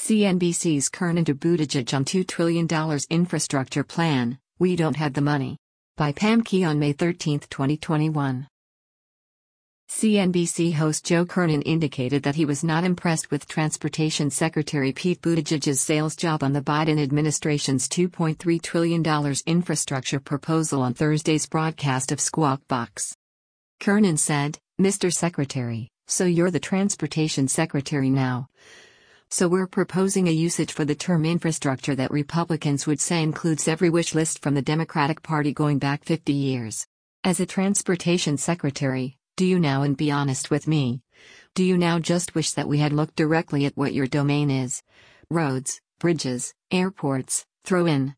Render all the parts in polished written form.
CNBC's Kernan to Buttigieg on $2 trillion infrastructure plan, "We don't have the money." By Pam Key on May 13, 2021. CNBC host Joe Kernan indicated that he was not impressed with Transportation Secretary Pete Buttigieg's sales job on the Biden administration's $2.3 trillion infrastructure proposal on Thursday's broadcast of Squawk Box. Kernan said, "Mr. Secretary, so you're the Transportation Secretary now. So we're proposing a usage for the term infrastructure that Republicans would say includes every wish list from the Democratic Party going back 50 years. As a Transportation Secretary, do you now, and be honest with me, do you now just wish that we had looked directly at what your domain is? Roads, bridges, airports, throw in,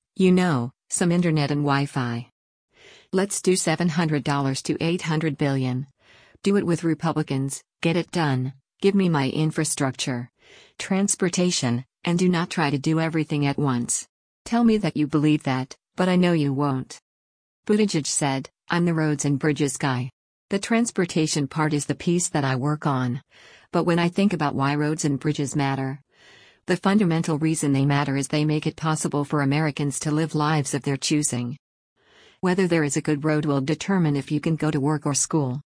some internet and Wi-Fi. Let's do $700 to $800 billion. Do it with Republicans, get it done, give me my infrastructure. Transportation, and do not try to do everything at once. Tell me that you believe that, but I know you won't." Buttigieg said, "I'm the roads and bridges guy. The transportation part is the piece that I work on. But when I think about why roads and bridges matter, the fundamental reason they matter is they make it possible for Americans to live lives of their choosing. Whether there is a good road will determine if you can go to work or school.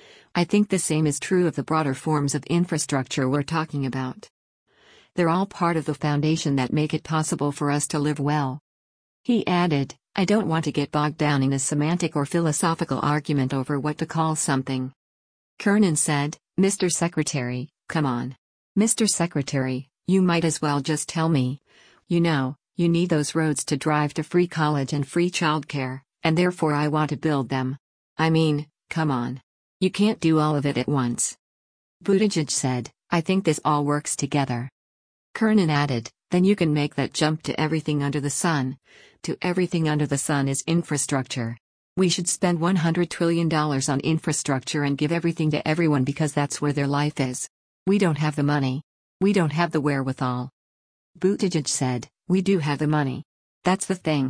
I think the same is true of the broader forms of infrastructure we're talking about. They're all part of the foundation that make it possible for us to live well." He added, "I don't want to get bogged down in a semantic or philosophical argument over what to call something." Kernan said, "Mr. Secretary, come on. Mr. Secretary, you might as well just tell me. You need those roads to drive to free college and free childcare, and therefore I want to build them. I mean, come on. You can't do all of it at once." Buttigieg said, "I think this all works together." Kernan added, "Then you can make that jump to everything under the sun. To everything under the sun is infrastructure. We should spend $100 trillion on infrastructure and give everything to everyone because that's where their life is. We don't have the money. We don't have the wherewithal." Buttigieg said, "We do have the money. That's the thing.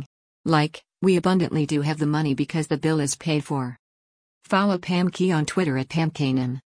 We abundantly do have the money because the bill is paid for." Follow Pam Key on Twitter at PamKanan.